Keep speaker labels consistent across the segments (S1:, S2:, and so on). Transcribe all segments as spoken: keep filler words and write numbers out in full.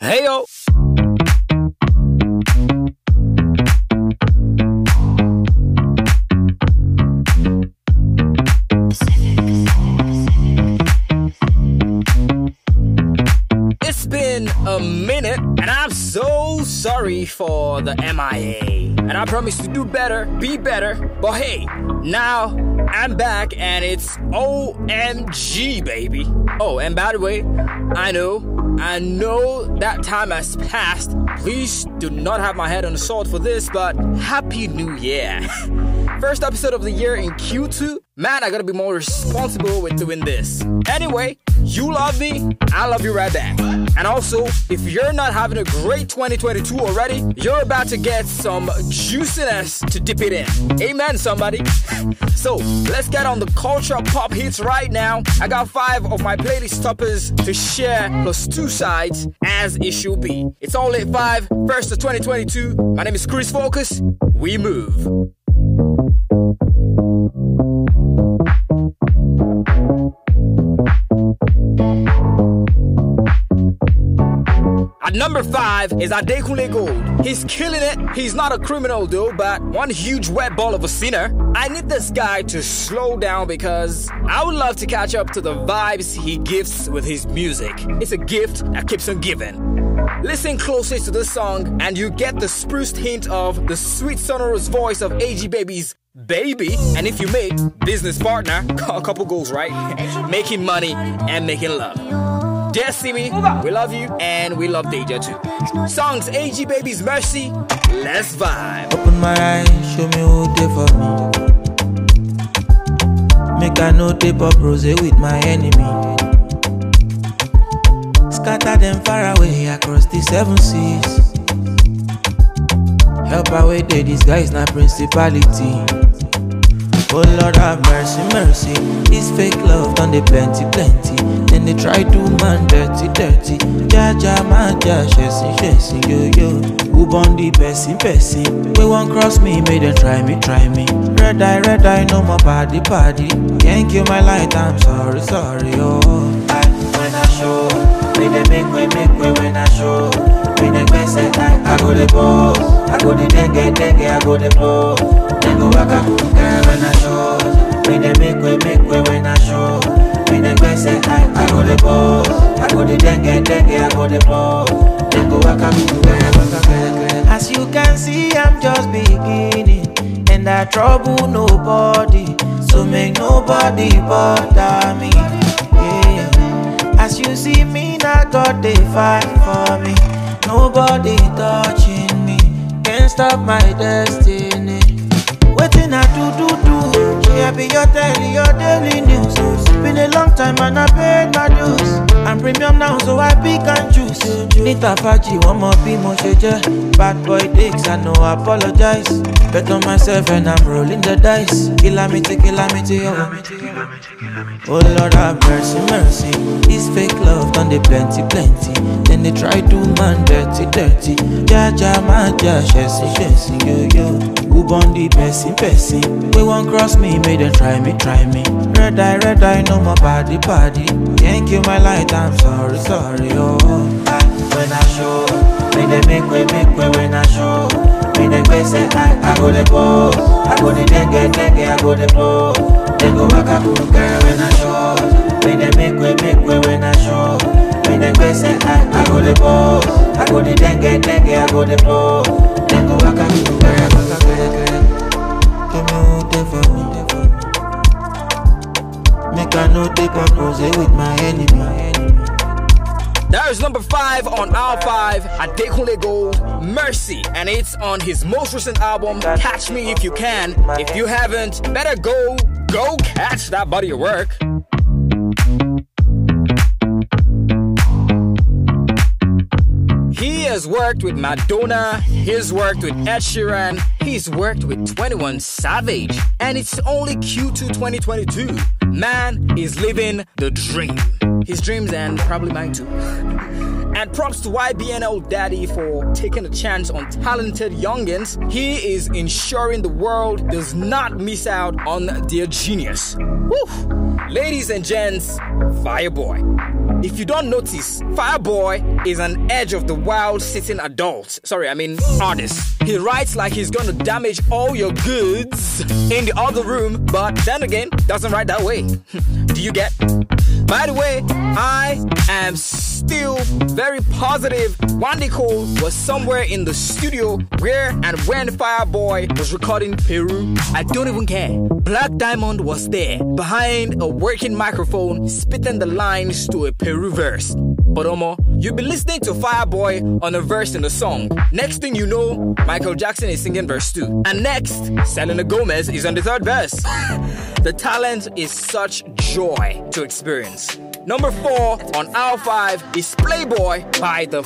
S1: Hey yo! It's been a minute, and I'm so sorry for the M I A. And I promise to do better, be better. But hey, now I'm back, and it's O M G, baby. Oh, and by the way, I know, I know that time has passed. Please do not have my head on the sword for this, but Happy New Year. First episode of the year in Q two. Man, I gotta be more responsible with doing this. Anyway, you love me, I love you right back. And also, if you're not having a great twenty twenty-two already, you're about to get some juiciness to dip it in. Amen, somebody. So, let's get on the culture pop hits right now. I got five of my playlist toppers to share, plus two sides, as it should be. It's all at five, first of twenty twenty-two. My name is Chris Focus. We move. At number five is Adekunle Gold. He's killing it. He's not a criminal though, but one huge wet ball of a sinner. I need this guy to slow down because I would love to catch up to the vibes he gives with his music. It's a gift that keeps on giving. Listen closely to this song and you get the spruced hint of the sweet sonorous voice of A G Baby's Baby. And if you make business partner, a couple goals, right? Making money and making love. Dear Simi, we love you and we love Deja too. Songs A G Baby's Mercy, let's vibe.
S2: Open my eyes, show me who they for me. Make I know tape up rose with my enemy. Scatter them far away across the seven seas. Help away there, this guy is not principality. Oh Lord have mercy, mercy. This fake love done they plenty, plenty. Then they try to man dirty, dirty. Ja ja man ja, chasing, chasing, yo yo. Who born the person, person? We won't cross me, make them try me, try me. Red eye, red eye, no more party, party. Can't kill my light, I'm sorry, sorry, oh. I, when I show, when they make way, make way when I show. When they go say I, I go the boss, I go the dengue, dengue, I go the blow. Then go back up, girl when I show. When they make way, make way when I show. When they go say I, I go the boss, I go the dengue, dengue, I go the blow. Then go back up, girl, back up, girl. As you can see, I'm just beginning, and I trouble nobody, so make nobody bother me. Yeah. As you see me, now God they fight for me. Nobody touching me, can't stop my destiny. Waiting I do do do, yeah be your daily, your daily news. Been a long time and I paid my dues. I'm premium now so I pick and choose. Nita Faji, one more be more sheja. Bad boy dicks, I know I apologize. Bet on myself and I'm rolling the dice. Calamity, calamity, oh. Oh Lord have mercy, mercy. This fake love done they plenty, plenty. Then they try to man dirty, dirty. Ja ja man ja, chasing, chasing, yo yo. Who born the person, person? We won't cross me, make them try me, try me. Red eye, red eye, no more party, party. Can't kill my light, I'm sorry, sorry, oh. I, when I show, when they make way, make way when I show. When they go say I, I go the boss, I go the dengue, dengue, I go the blow. Then go back up, girl when I show. When they make way, make way when I show. When they go say I, I go the boss, I go the dengue, dengue, I go the blow. Then go back up, girl, back up, girl. Give me who they for me. Make I know take up rose with my enemy.
S1: That is number five on R five, Adekunle Gold, Mercy. And it's on his most recent album, Catch Me If You Can. If you haven't, better go, go catch that body of work. He has worked with Madonna, he's worked with Ed Sheeran, he's worked with twenty-one Savage, and it's only Q two twenty twenty-two. Man is living the dream. His dreams and probably mine too. And props to Y B N L Daddy for taking a chance on talented youngins. He is ensuring the world does not miss out on their genius. Woo! Ladies and gents, Fireboy. if you don't notice, Fireboy is an edge of the wild sitting adult. Sorry, I mean artist. He writes like he's gonna damage all your goods in the other room, but then again, doesn't write that way. Do you get? By the way, I am still very positive Wandiko was somewhere in the studio where and when Fireboy was recording Peru. I don't even care. Black Diamond was there, behind a working microphone, spitting the lines to a Peru verse. But Omo, you'll be listening to Fireboy on a verse in the song. Next thing you know, Michael Jackson is singing verse two. And next, Selena Gomez is on the third verse. The talent is such joy to experience. Number four on aisle five is Playboy by the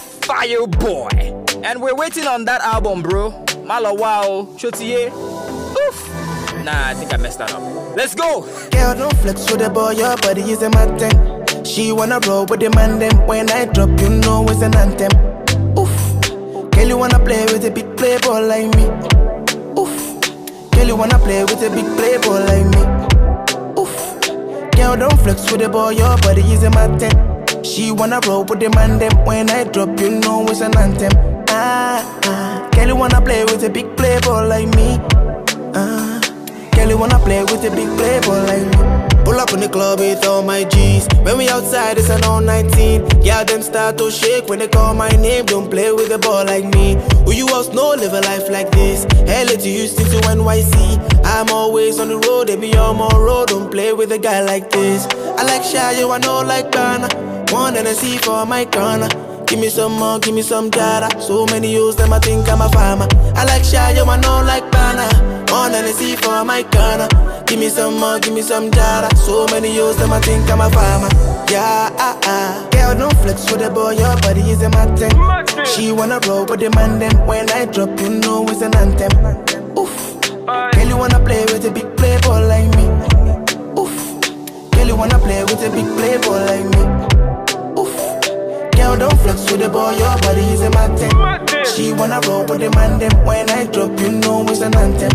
S1: Fireboy. And we're waiting on that album, bro. Malawao, Shotiye. Oof. Nah, I think I messed that up. Let's go.
S3: Girl, don't flex with the boy, your body is a matter. She wanna roll with the man them. When I drop, you know it's an anthem. Oof. Girl, you wanna play with a big playboy like me. Oof. Girl, you wanna play with a big playboy like me. Oof. Girl, don't flex with the boy, your body is a matter. She wanna roll with the man them. When I drop, you know it's an anthem. Ah, ah. Girl, you wanna play with a big playboy like me. Ah. Girl, you wanna play with a big playboy like me. Pull up in the club with all my G's. When we outside, it's an all nineteen. Yeah, them start to shake when they call my name. Don't play with a ball like me. Who you else know live a life like this? L A to Houston to N Y C. I'm always on the road, they be on my road. Don't play with a guy like this. I like Shayo, I know like Ghana. One and I see for my corner. Give me some more, give me some data. So many use them, I think I'm a farmer. I like Shayo, I know like Bana. One and I see for my corner. Give me some more, give me some data. So many use them, I think I'm a farmer. Yeah, ah, ah. Girl, don't flex with the boy, your body is a matter. She wanna roll with the man then. When I drop, you know it's an anthem. Oof. Girl, you wanna play with a big playboy like me. Oof. Girl, you wanna play with a big playboy like me. Oof. Girl, don't flex with the boy, your body is a matter. She wanna roll with the man then. When I drop, you know it's an anthem.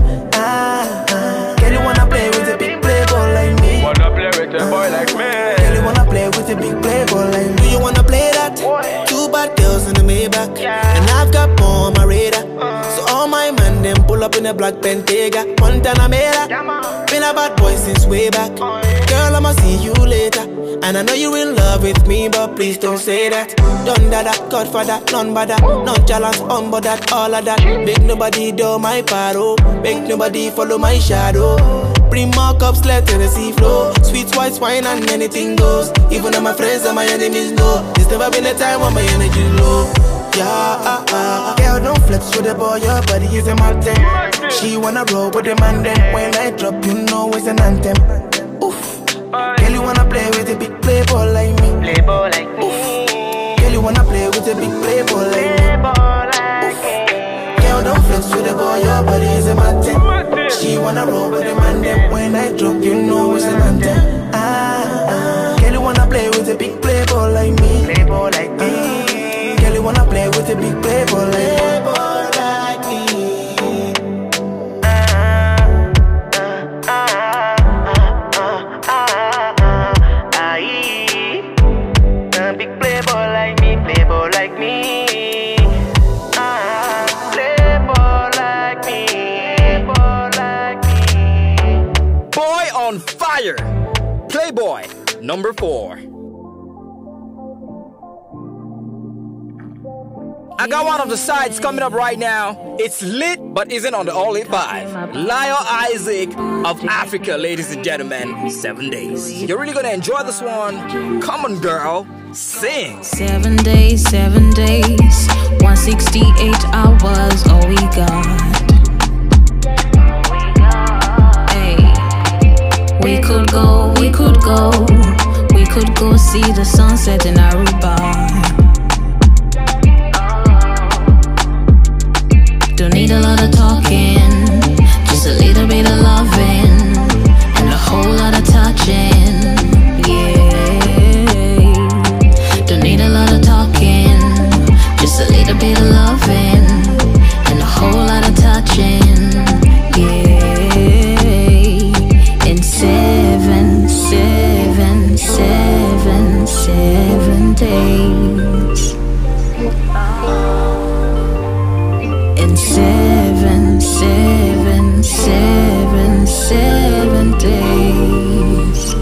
S3: Ah, ah. Girl, you wanna play with a big playboy like me.
S4: Wanna play with a boy like me.
S3: Girl, you wanna play with a big playboy like me. Do you wanna play that? Two bad girls in the Maybach, and I've got more on my radar. So all my man them pull up in a black Bentayga, Montana Mera. Been a bad boy since way back. Girl, I'ma see you later. And I know you in love with me, but please don't say that. Done that, Godfather, none but that. Nonchalance, on but that, all of that. Make nobody do my paro. Make nobody follow my shadow. Bring more cups, let the sea flow. Sweet white wine and anything goes. Even though my friends and my enemies know. There's never been a time when my energy low. Yeah, ah, ah. Girl, don't flex with the boy, your body is a matter. She wanna roll with the man then. When I drop, you know it's an anthem. Oof. Girl, you wanna play with a big playboy like me.
S4: Playboy like me.
S3: Oof. Girl, you wanna play with a big playboy like me. Oof. Girl, don't flex with the boy, your body is a matter. She wanna roll with the man then. When I drop, you know it's an anthem. Ah, ah. Girl, you wanna play with a big playboy like me.
S4: Playboy like me.
S3: Ah. Girl, you wanna play with a big playboy like me. Playboy like me.
S4: Big playboy like me, playboy like me. Ah, playboy like me, playboy like me.
S1: Boy on fire. Playboy, number four. I got one of the sides coming up right now. It's lit, but isn't on the all lit five. Lyle Isaac of Africa, ladies and gentlemen. Seven days. You're really gonna enjoy this one. Come on, girl. Sing.
S5: Seven days, seven days, one hundred sixty-eight hours, all we got. Hey, we could go, we could go, we could go see the sunset in Aruba. Don't need a lot of talking, just a little bit of loving, and a whole lot of touching, yeah. Don't need a lot of talking, just a little bit of loving, and a whole lot of touching, yeah. In seven, seven, seven, seven seven, seven, seven, seven days.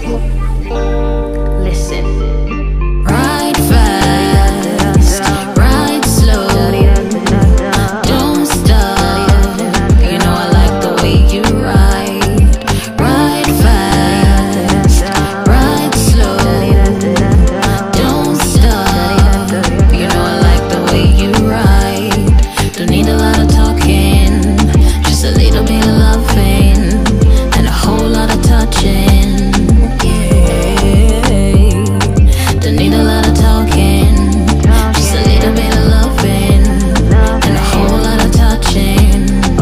S5: Listen. Ride fast, ride slow, don't stop. You know I like the way you ride. Ride fast, ride slow, don't stop. You know I like the way you ride. Don't need a lot of talking, just a little bit of loving and a whole lot of touching. Yeah, don't need a lot of talking, just a little bit of loving and a whole lot of touching.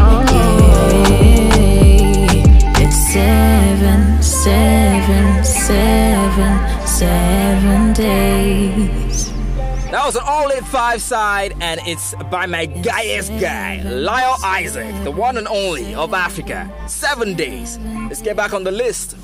S5: Yeah, it's seven, seven, seven, seven days.
S1: That was an all-in five side, and it's by my guyest guy, Lyle Isaac, the one and only of Africa. Seven days. Let's get back on the list.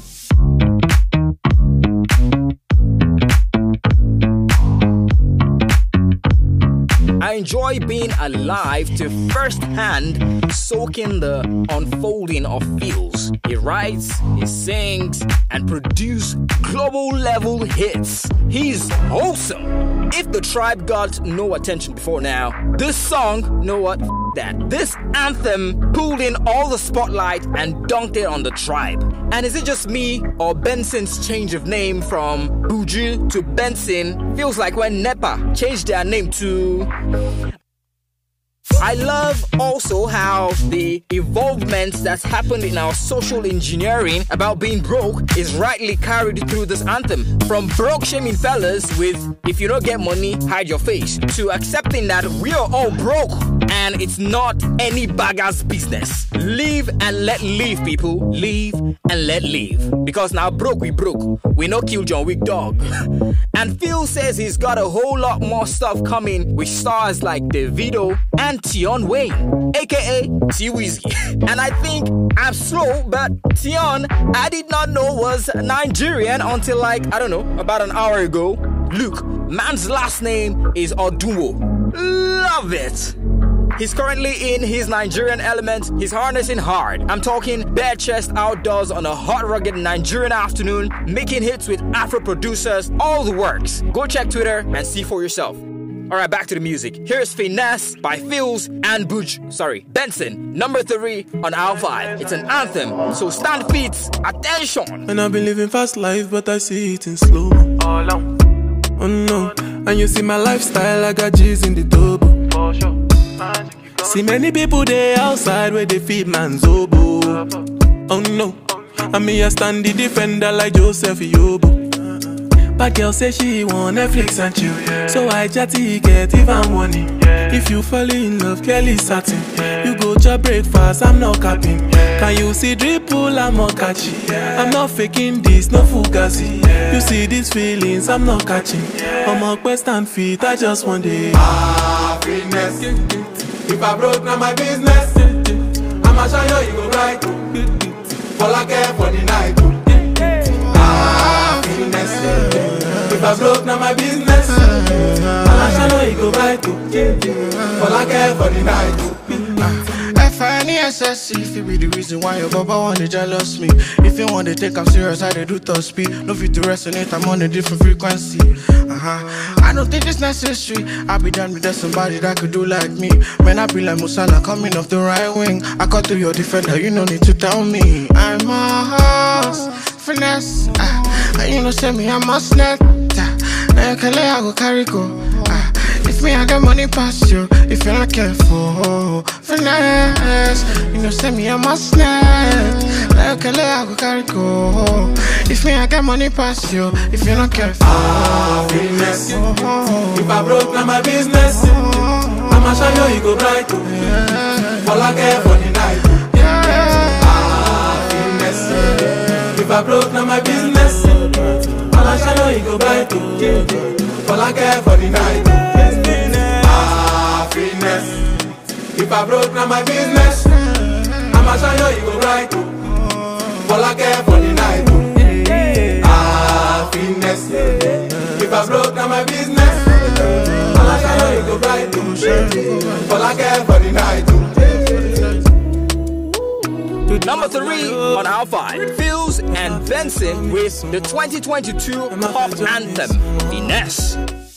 S1: I enjoy being alive to first-hand soaking the unfolding of feels. He writes, he sings, and produces global-level hits. He's wholesome. If the tribe got no attention before now, this song, know what? F that. This anthem pulled in all the spotlight and dunked it on the tribe. And is it just me, or Benson's change of name from Buju to Benson feels like when NEPA changed their name to... I love also how the evolvement that's happened in our social engineering about being broke is rightly carried through this anthem. From broke shaming fellas with if you don't get money, hide your face, to accepting that we are all broke and it's not any bagger's business. Live and let live, people. Live and let live. Because now broke we broke. We no kill John Wick dog. And Phil says he's got a whole lot more stuff coming with stars like Davido and Tion Wayne, aka T-Wizzy. And I think I'm slow, but Tion, I did not know was Nigerian until like, I don't know, about an hour ago. Look, man's last name is Odunwo. Love it. He's currently in his Nigerian element. He's harnessing hard. I'm talking bare chest outdoors on a hot, rugged Nigerian afternoon, making hits with Afro producers, all the works. Go check Twitter and see for yourself. Alright, back to the music. Here's Finesse by Phils and Buj, sorry, Benson, number three on our vibe. It's an anthem, so stand feet, attention.
S6: And I've been living fast life, but I see it in slow. Oh no, and you see my lifestyle, I got G's in the double. See many people there outside where they feed man's oboe. Oh no, and me I stand the defender like Joseph Yobo. But girl say she want Netflix and chill, yeah. So I chatty get even money, yeah. If you fall in love, Kelly satin, yeah. You go to breakfast, I'm not capping, yeah. Can you see dripple, I'm not catchy, yeah. I'm not faking this, no fugazi, yeah. You see these feelings, I'm not catching, yeah. I'm a quest and feet, I just want it.
S7: Happiness. If I broke, now my business. I'ma show you, you go right. All I care for the night. Happiness. If I broke, now my business. I'ma show you, you go right. All I care for the night.
S3: F I N E S S C, if it be the reason why your baba wanna jealous me. If you want to take I'm serious, I do top speed. No fit to resonate, I'm on a different frequency. Uh-huh. I don't think it's necessary. I be done with that somebody that could do like me. Man, I be like Musala coming off the right wing. I cut through your defender, you no need to tell me. I'm a horse, finesse. Uh, and you know, say me, I'm a snap. Uh, now you can let I go carry go. Uh, If me I got money past you, if you're not careful, finesse. You know, send me a must net. Like a lay, I go carry go. If me I got money past you, if you're not careful.
S7: Ah, finesse. Oh, oh. If I broke, now my business. Oh, I'ma show you, you go bright. Yeah. All I care for the night. Yeah. Ah, finesse. Yeah. If I broke, now my business. I'ma show you, you go bright. Yeah. All I care for the night. If I broke, now my business. I'ma show you, you go right. All I care for the night. Ah, finesse. If I broke, now my business. I'ma show you, you go right. All I care for the night.
S1: on our five. Fields and Benson with the twenty twenty-two pop anthem, Finesse.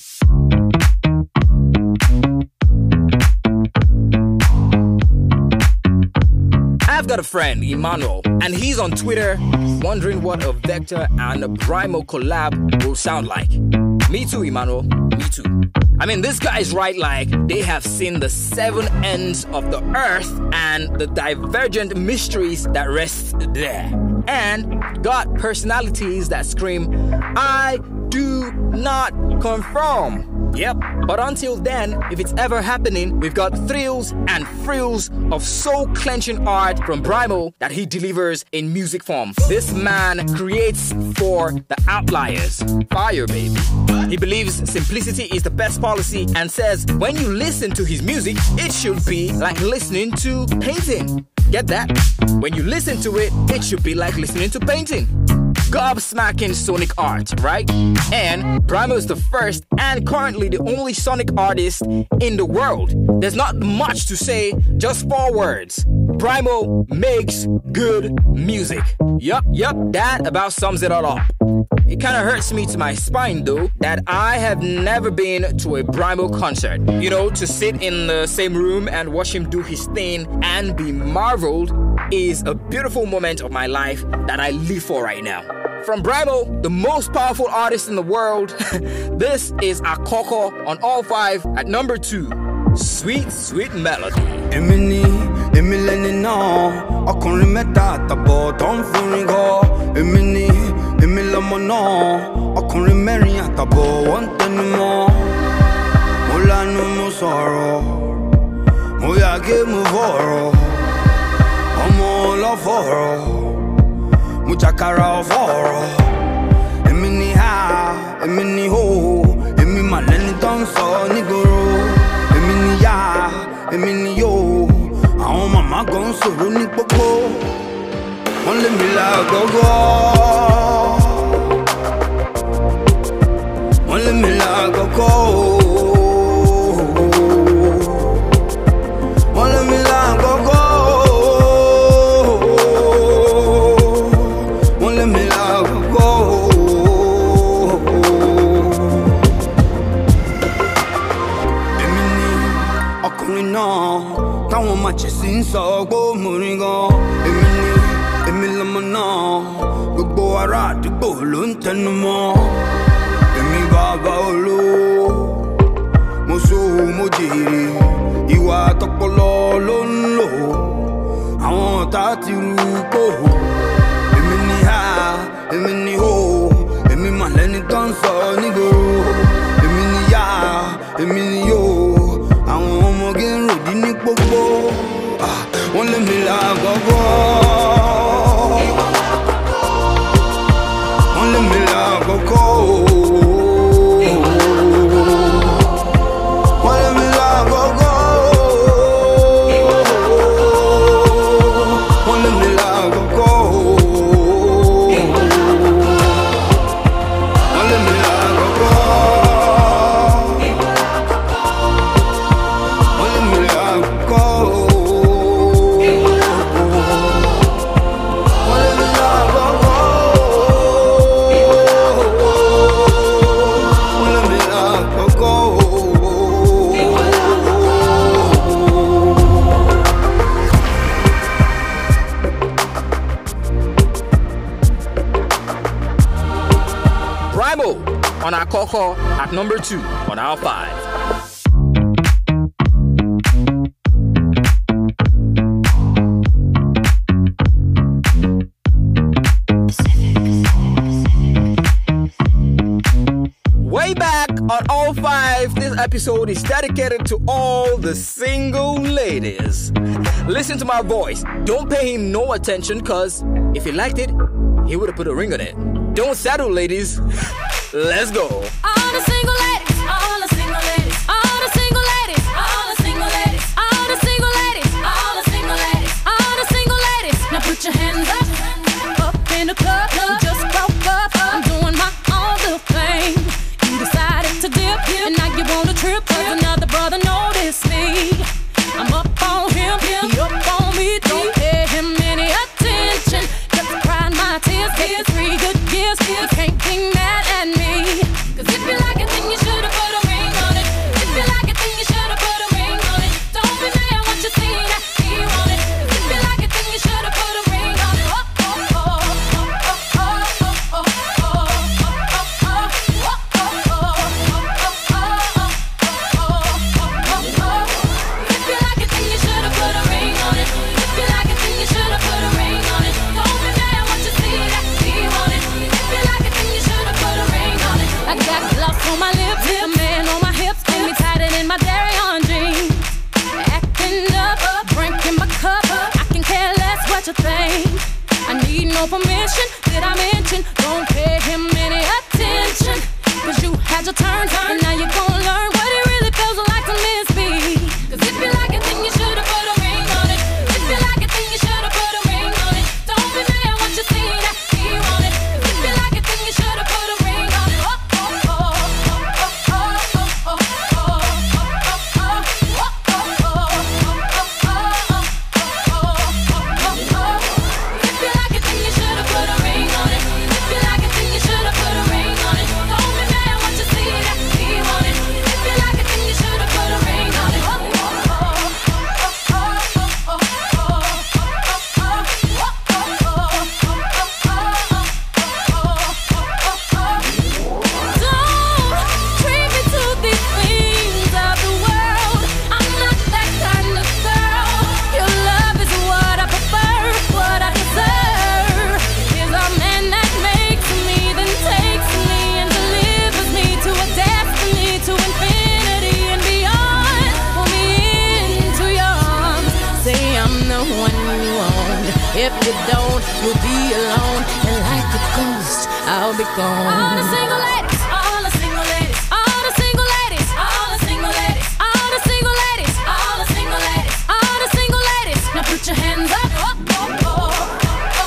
S1: I've got a friend, Emmanuel, and he's on Twitter wondering what a Vector and a Brymo collab will sound like. Me too, Emmanuel. Me too. I mean, this guy's right, like, they have seen the seven ends of the earth and the divergent mysteries that rest there. And got personalities that scream, I do not conform. Yep, but until then, if it's ever happening, we've got thrills and frills of soul-clenching art from Brymo that he delivers in music form. This man creates for the outliers. Fire, baby. He believes simplicity is the best policy and says when you listen to his music, it should be like listening to painting. Get that? When you listen to it, it should be like listening to painting. Gobsmacking sonic art, right? And Brymo is the first and currently the only sonic artist in the world. There's not much to say, just four words. Brymo makes good music. Yup, yup, that about sums it all up. It kind of hurts me to my spine though that I have never been to a Brymo concert. You know, to sit in the same room and watch him do his thing and be marveled is a beautiful moment of my life that I live for right now. From Brymo, the most powerful artist in the world, this is Akoko on all five at number two. Sweet, sweet melody.
S8: Emini, Emileni no, ọkùnrin mẹ́ta àtàbọ̀ tó ń fúnrin gọ. Emini, Emilọmọ náà, ọkùnrin mẹ́rin àtàbọ̀ wọ́n ń tẹnu mọ́. Mo lanu mo sọ̀rọ̀, mo yàgé mo fọ̀rọ̀, ọmọ ọlọ́fọ̀rọ̀, mo jàkàrà ọ̀fọ̀rọ̀. Èmi ni ha, èmi ni ho, èmi mà lẹ́ni tó ń sọ nígboro. Èmi ni ya, èmi ni yo, àwọn màmá gan sọ̀rọ̀ ní pópó. Wọ́n lé mi lágọ̀gọ̀, wọ́n lé mi lágọ̀gọ̀, wọ́n lé mi lágọ̀gọ̀, wọ́n lé mi lágọ̀gọ̀. Èmi ni ọkùnrin náà táwọn màchẹ̀sí ń sọ pé mo rí gan. Èmi ni èmi lọmọ náà gbogbo ará àdúgbò ló ń tẹnu mọ́. Èmi bàbá olówó mo so mo jèrè ìwà tọpọlọ ló ń lò àwọn ọ̀tá ti rú pò. Èmi ni ha èmi ni ho èmi mà lẹ́ni tó ń sọ nígboro. Èmi ni ya èmi ni yo àwọn ọmọge ń ròdí ní pópó. Wọ́n lé mi lágọ̀gọ̀, wọ́n lé mi lágọ̀gọ̀, wọ́n lé mi lágọ̀gọ̀, wọ́n lé mi lágọ̀gọ̀, wọ́n lé mi lágọ̀gọ̀, wọ́n lé mi lágọ̀gọ̀.
S1: Brymo on Akoko at number two on our five. Way back on all five, this episode is dedicated to all the single ladies. Listen to my voice. Don't pay him no attention, cause if he liked it, he would have put a ring on it. Don't settle, ladies. Let's go.
S5: All the single ladies, all the single ladies, all the single ladies, all the single ladies, all the single ladies, all the single ladies, all the single ladies. Now put your hands up, up in the club. You just broke up. I'm doing my own little thing. You decided to dip, and now you want a trip. Cause another brother noticed me. I'm up on him, he up on me. Don't pay him any attention. mention? Did I mention? Don't pay him any attention. Cause you had your turn, and now you're gonna learn what it really feels like to miss me. Cause if you like it, then you should've put a ring on it. If you like it, then you should've put a ring on it. Don't be mad what you see that he want it. Cause if you like it, then you should've put a ring on it. Oh, oh, oh, oh, oh, oh, oh, if you like it, then you should've put a ring on it. If you like it, then you should've put a ring on it. Don't be mad what you see that he want it. If you like it, then you should've put a ring on it. Oh, oh, oh, oh, oh, don't treat me to these things of the world. I'm not that kind of girl. Your love is what I prefer, what I deserve. Is a man that makes me, then takes me and delivers me to a destiny, to infinity and beyond. Pull me into your arms, say I'm the one you want. If you don't, you'll be alone, and like a ghost, I'll be gone. All the single ladies, all the single ladies, all the single ladies, all the single ladies, all the single ladies, all the single ladies, all the single ladies. Now put your hands up. Oh, oh, oh.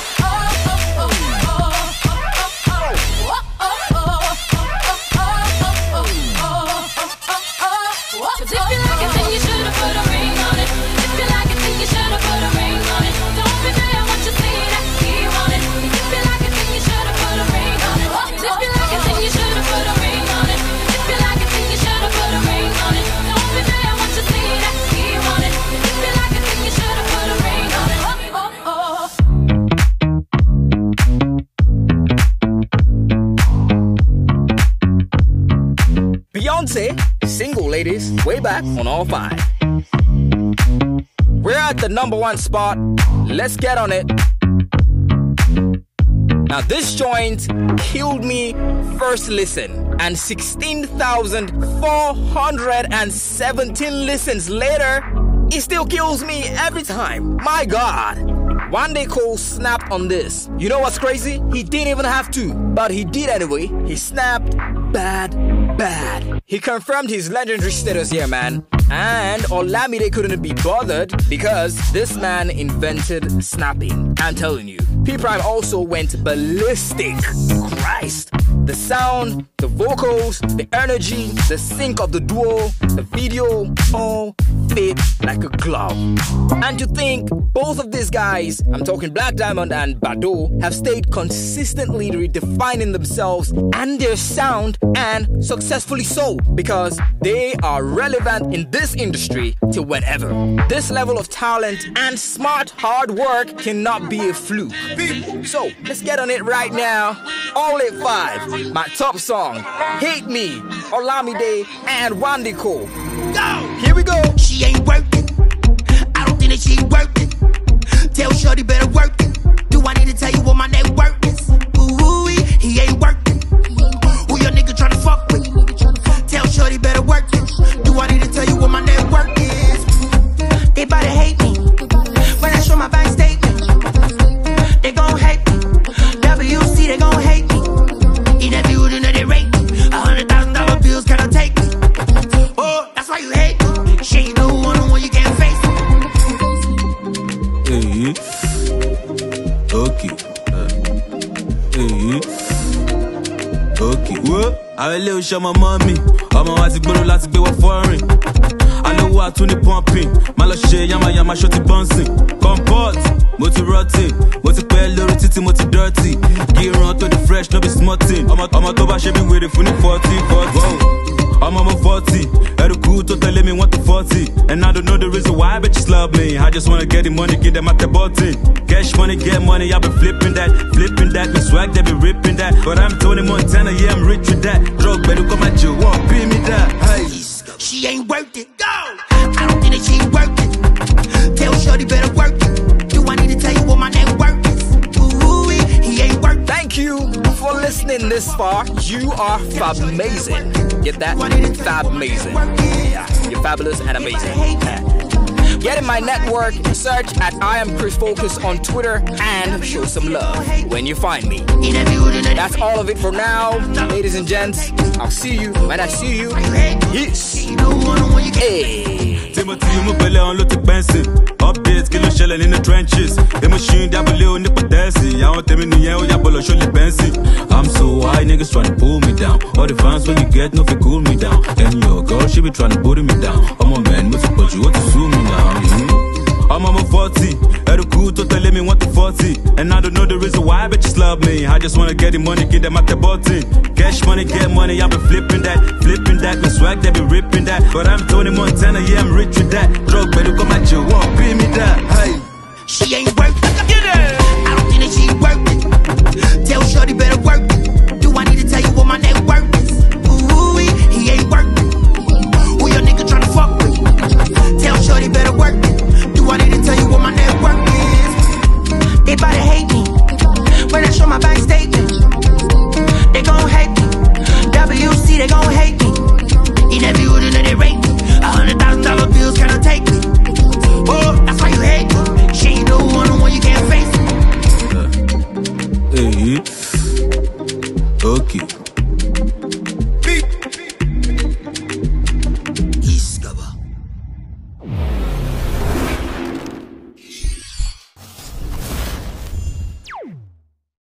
S5: Cause if you like it, then you should've put a ring on it. If you like it, then you should've put a ring on it. Don't be mad what you see that he want it. If you like it, then you should've put a ring on it. If you like it, then you should've put a ring on it. If you like it, then you should've put a ring on it. Don't be mad what you see that he want it. If you like it, then you should've put a ring on it. Oh, oh, oh.
S1: Beyonce, Single Ladies, way back on all five. We're at the number one spot. Let's get on it. Now this joint killed me first listen, and sixteen thousand four hundred seventeen listens later, it still kills me every time. My God. Wande Coal snapped on this. You know what's crazy? He didn't even have to, but he did anyway. He snapped bad, bad. He confirmed his legendary status here, man. And Olamide couldn't be bothered because this man invented snapping. I'm telling you. P Prime also went ballistic. Christ. The sound, the vocals, the energy, the sync of the duo, the video, all fit like a glove. And to think both of these guys, I'm talking Black Diamond and Bado, have stayed consistently redefining themselves and their sound, and successfully so, because they are relevant in this industry till whenever. This level of talent and smart hard work cannot be a fluke. So let's get on it right now. All at five. My top song, Hate Me, Olamide and Wande Coal. Go! Here we go.
S3: She ain't working. I don't think that she working. Tell Shorty better work it. Do I need to tell you what my net worth is? Ooh, he ain't working. Who your nigga tryna fuck with? Tell Shorty better work it. Do I need to tell you what my net worth is? They bout to hate me when I show my bank statement. They gon' hate me. W C, they gon' hate me. In that building that they rate me. A hundred thousand dollar bills cannot take me. Oh, that's why you hate me. She ain't no one on one you can't face me.
S9: Hey, okay. Hey, okay. What? I will show my mommy. I'm a white girl, let's be a foreign. I know what to the pumping. Maloshe, yama yama, shorty bouncing. Comport, moti rotting. Moti pale, titi, moti dirty. Gear on to the fresh, no be smutting. I'm a, I'm a toba, she be waiting for the forty, forty. I'm on my forty. Every cool to tell me one to forty. And I don't know the reason why, but just love me. I just wanna get the money, get them at the button. Cash money, get money, I been flipping that. Flipping that, be swag, they be ripping that. But I'm Tony Montana, yeah, I'm rich with that. Drug better come at you, won't pay me that. Hey.
S3: She ain't worth it. Go! I don't think that she worth it. Tell Shorty better work it. Do I need to tell you what my net worth is? Ooh, he ain't worth it.
S1: Thank you for listening this far. You are fab-amazing. Get that? Fab-amazing. Yeah, you're fabulous and amazing. Yeah. Get in my network, search at I am Chris Focus on Twitter, and show some love when you find me. That's all of it for now, ladies and gents. I'll see you when I see you. Peace. Hey.
S9: Timothy, mo pele on lo ti pensi. Updates, kilo shellen in the trenches. The machine double on the potency. I want them in the air, ya bolo show the pensi. I'm so high, niggas tryna pull me down. All the fans when you get, no fi cool me down. And your girl, she be tryna put me down. I'm a man, must support you, want to sue me now. Mm-hmm. I'm on forty, at a cool to tell me want to forty. And I don't know the reason why bitches love me. I just wanna get the money, get them at the button. Cash money, get money, I've been flipping that, flipping that. My swag, they be ripping that. But I'm Tony Montana, yeah, I'm rich with that. Drug better come at you, won't pay me that. Hey,
S10: she ain't worth it. Get it. I don't think that she worth it. Tell Shorty better work it. Do I need to tell you what my net worth is?